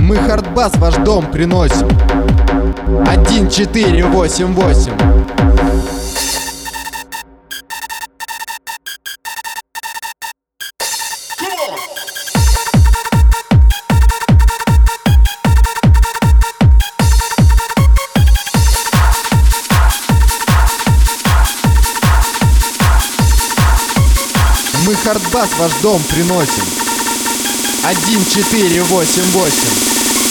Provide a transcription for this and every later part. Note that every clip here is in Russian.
Мы хардбас в ваш дом приносим. 1488. Мы хардбас в ваш дом приносим. 1488.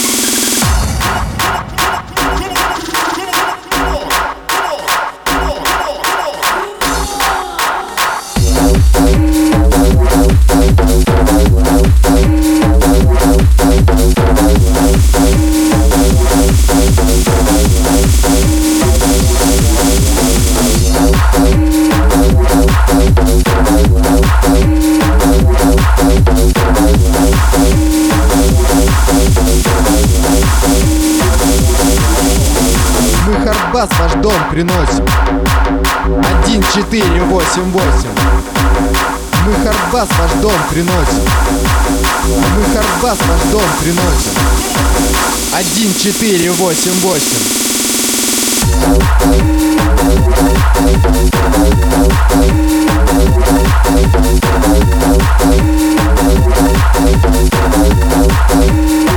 Мы хардбас в ваш дом приносим. 1488. Мы хардбас в ваш дом приносим. Мы хардбас в ваш дом приносим. 1488.